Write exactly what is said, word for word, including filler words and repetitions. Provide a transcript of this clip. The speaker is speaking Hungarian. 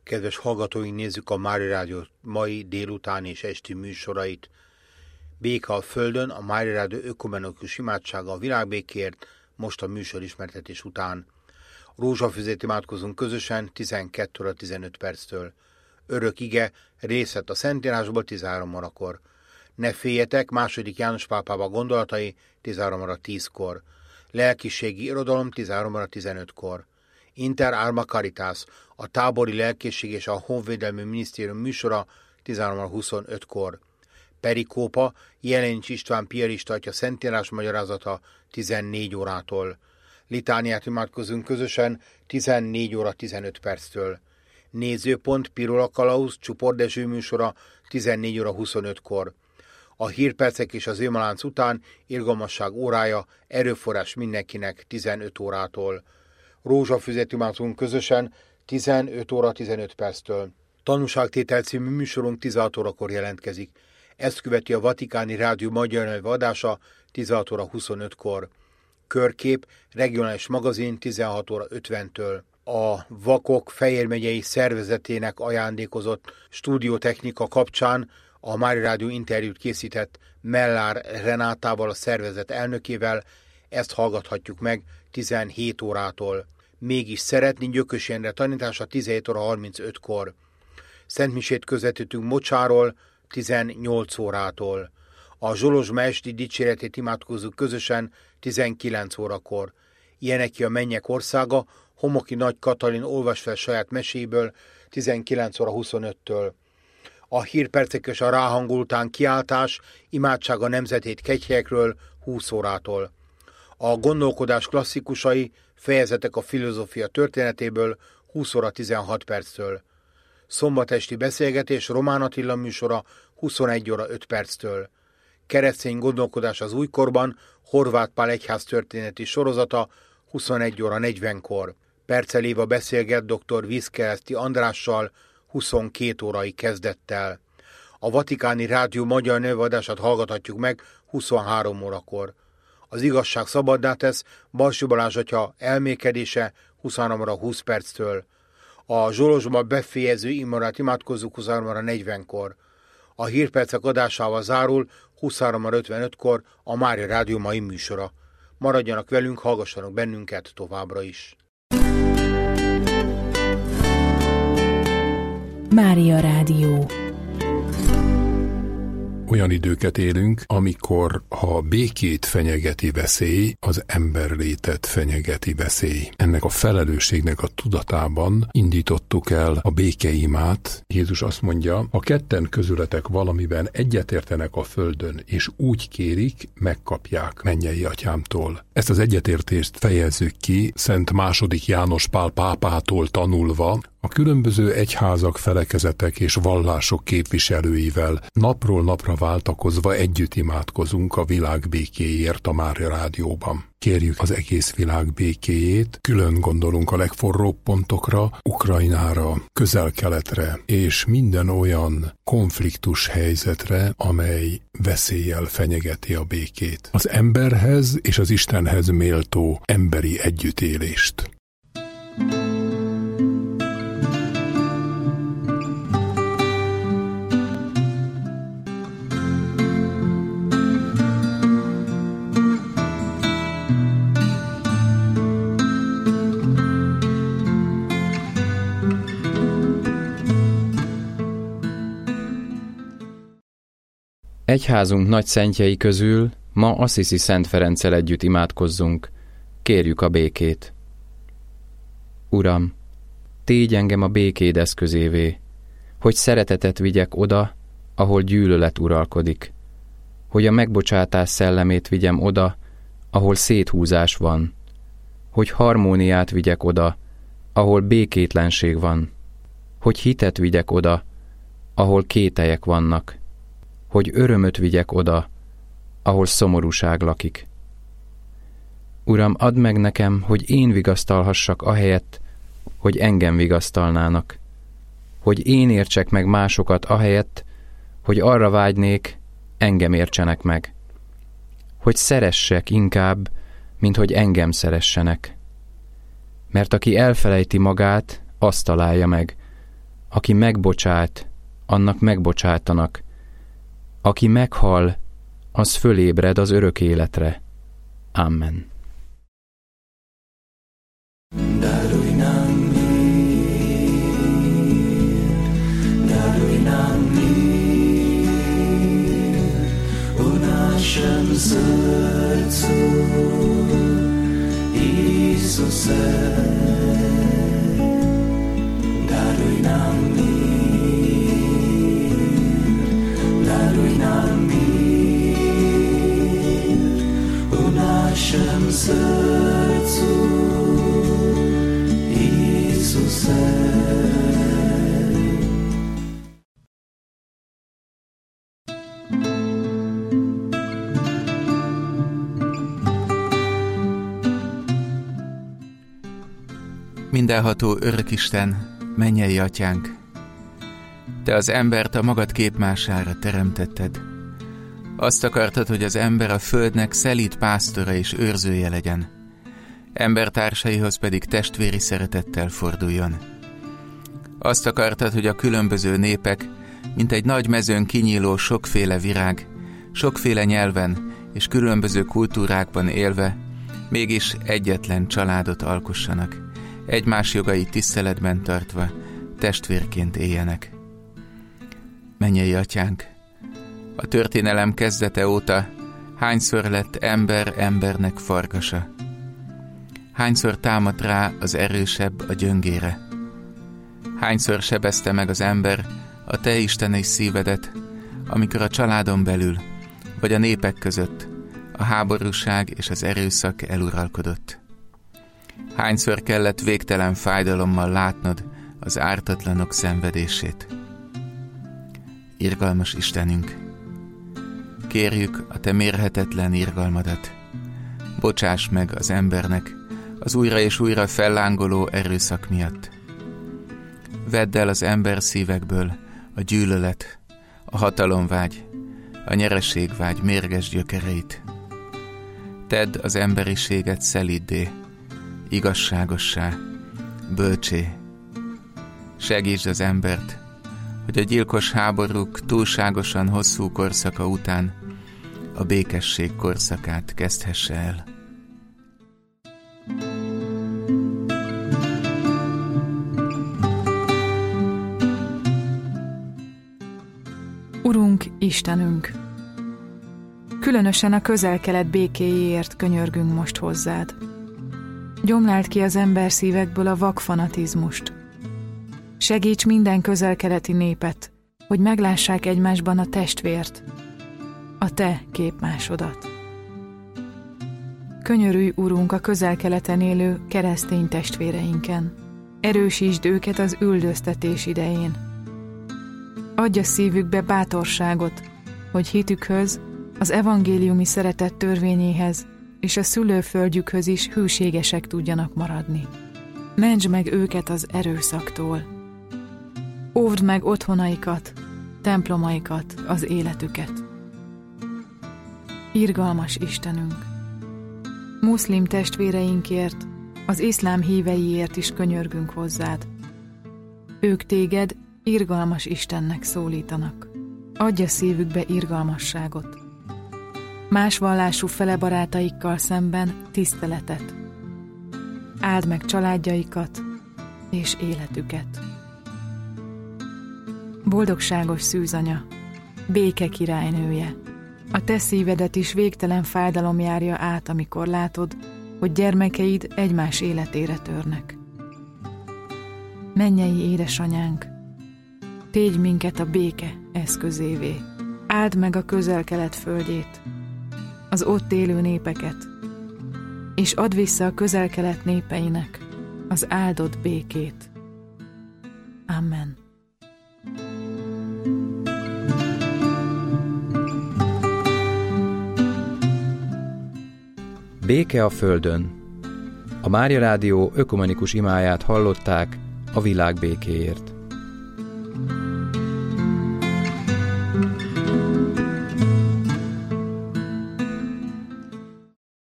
Kedves hallgatóink, nézzük a Mária Rádió mai délután és esti műsorait. Béke a Földön, a Mária Rádió ökumenikus imádsága a világbékért, most a műsor ismertetés után. Rózsafüzét imádkozunk közösen tizenkét óra tizenöt perctől. Örök ige, részlet a Szentírásból tizenhárom órakor. Ne féljetek, második János pápába gondolatai tizenhárom óra tízkor. Lelkiségi irodalom tizenhárom óra tizenötkor. Inter Arma Caritas, a tábori lelkészség és a honvédelmi minisztérium műsora tizenhárom óra huszonötkor. Perikópa, Jelenics István piarista atya Szentírás magyarázata tizennégy órától. Litániát imádkozunk közösen tizennégy óra tizenöt perctől. Nézőpont Pirola Kalauz csoportdezső műsora tizennégy óra huszonötkor. A hírpercek és az émalánc után irgalmasság órája, erőforrás mindenkinek tizenöt órától. Rózsafüzet imádkozunk közösen tizenöt óra tizenöt perctől. Tanúságtétel című műsorunk tizenhat órakor jelentkezik. Ezt követi a Vatikáni Rádió magyar nyelvű adása tizenhat óra huszonötkor. Körkép, regionális magazin tizenhat óra ötventől. A Vakok Fejér megyei szervezetének ajándékozott stúdiótechnika kapcsán a Mária Rádió interjút készített Mellár Renátával, a szervezet elnökével, ezt hallgathatjuk meg tizenhét órától. Mégis szeretni Gyökös Endre tanítása tizenhét óra harmincötkor. Szentmisét közvetítünk Mocsáról tizennyolc órától. A Zsolozsma esti dicséretét imádkozzuk közösen tizenkilenc órakor. Ilyeneki a mennyek országa, Homoki Nagy Katalin olvas fel saját meséből tizenkilenc óra huszonöttől. A hírpercek és a ráhangoltán kiáltás, imádság a nemzetét kegyhelyekről húsz órától. A gondolkodás klasszikusai, fejezetek a filozófia történetéből húsz óra tizenhat perctől. Szombatesti beszélgetés Román Attila műsora huszonegy óra öt perctől. Keresztény gondolkodás az újkorban, Horváth Pál egyház történeti sorozata huszonegy óra negyvenkor. Percel Éva beszélget dr. Viszkeleszti Andrással huszonkét órai kezdettel. A Vatikáni Rádió magyar nyelvadását hallgathatjuk meg huszonhárom órakor. Az igazság szabaddá tesz, Balsy Balázs atya elmékedése huszonhárom óra húsz perctől. A Zsolozsma befejező imorát imádkozzuk huszonhárom óra negyvenkor. A hírpercek adásával zárul huszonhárom óra ötvenötkor a Mária Rádió mai műsora. Maradjanak velünk, hallgassanak bennünket továbbra is. Mária Rádió. Olyan időket élünk, amikor ha békét fenyegeti veszély, az emberlétet fenyegeti veszély. Ennek a felelősségnek a tudatában indítottuk el a békeimát. Jézus azt mondja, ha ketten közületek valamiben egyetértenek a földön, és úgy kérik, megkapják mennyei atyámtól. Ezt az egyetértést fejezzük ki Szent második János Pál pápától tanulva, a különböző egyházak, felekezetek és vallások képviselőivel napról napra váltakozva együtt imádkozunk a világ békéért a Mária Rádióban. Kérjük az egész világ békéjét, külön gondolunk a legforróbb pontokra, Ukrajnára, Közel-Keletre és minden olyan konfliktus helyzetre, amely veszéllyel fenyegeti a békét. Az emberhez és az Istenhez méltó emberi együttélést. Egyházunk nagy szentjei közül ma Assisi Szent Ferenccel együtt imádkozzunk, kérjük a békét. Uram, tégy engem a békéd eszközévé, hogy szeretetet vigyek oda, ahol gyűlölet uralkodik, hogy a megbocsátás szellemét vigyem oda, ahol széthúzás van, hogy harmóniát vigyek oda, ahol békétlenség van, hogy hitet vigyek oda, ahol kételyek vannak, hogy örömöt vigyek oda, ahol szomorúság lakik. Uram, add meg nekem, hogy én vigasztalhassak ahelyett, hogy engem vigasztalnának, hogy én értsek meg másokat ahelyett, hogy arra vágynék, engem értsenek meg, hogy szeressek inkább, mint hogy engem szeressenek. Mert aki elfelejti magát, azt találja meg, Aki megbocsát, annak megbocsátanak. Aki meghal, az fölébred az örök életre. Amen. Daruj nam mir, daruj nam mir u naszym sercu, Isuse. Daruj nam mir, daruj nam mir u naszym sercu, Isuse. Mindenható Örökisten, mennyei Atyánk, Te az embert a magad képmására teremtetted. Azt akartad, hogy az ember a földnek szelíd pásztora és őrzője legyen, embertársaihoz pedig testvéri szeretettel forduljon. Azt akartad, hogy a különböző népek, mint egy nagy mezőn kinyíló sokféle virág, sokféle nyelven és különböző kultúrákban élve, mégis egyetlen családot alkossanak, egymás jogait tiszteletben tartva, testvérként éljenek. Mennyei Atyánk, a történelem kezdete óta hányszor lett ember embernek farkasa? Hányszor támadt rá az erősebb a gyöngére? Hányszor sebezte meg az ember a te isteni szívedet, amikor a családon belül, vagy a népek között a háborúság és az erőszak eluralkodott? Hányszor kellett végtelen fájdalommal látnod az ártatlanok szenvedését? Irgalmas Istenünk, kérjük a te mérhetetlen irgalmadat. Bocsáss meg az embernek az újra és újra fellángoló erőszak miatt. Vedd el az ember szívekből a gyűlölet, a hatalomvágy, a nyereségvágy mérges gyökereit. Tedd az emberiséget szeliddé, igazságossá, bölcsé. Segítsd az embert, hogy a gyilkos háborúk túlságosan hosszú korszaka után a békesség korszakát kezdhesse el. Urunk, Istenünk! Különösen a közel-kelet békéjéért könyörgünk most hozzád. Gyomláld ki az ember szívekből a vakfanatizmust. Segíts minden közel-keleti népet, hogy meglássák egymásban a testvért, a te képmásodat. Könyörülj, Urunk, a közel-keleten élő keresztény testvéreinken. Erősítsd őket az üldöztetés idején. Adj a szívükbe bátorságot, hogy hitükhöz, az evangéliumi szeretet törvényéhez és a szülőföldjükhöz is hűségesek tudjanak maradni. Mentsd meg őket az erőszaktól. Óvd meg otthonaikat, templomaikat, az életüket. Irgalmas Istenünk! Muszlim testvéreinkért, az iszlám híveiért is könyörgünk hozzád. Ők téged irgalmas Istennek szólítanak. Adj a szívükbe irgalmasságot. Más vallású fele barátaikkal szemben tiszteletet. Áld meg családjaikat és életüket. Boldogságos szűzanya, béke királynője, a te szívedet is végtelen fájdalom járja át, amikor látod, hogy gyermekeid egymás életére törnek. Mennyei édesanyánk, tégy minket a béke eszközévé. Áld meg a közel-kelet földjét, az ott élő népeket, és add vissza a közel-kelet népeinek az áldott békét. Amen. Béke a földön. A Mária Rádió ökumenikus imáját hallották a világ békéért.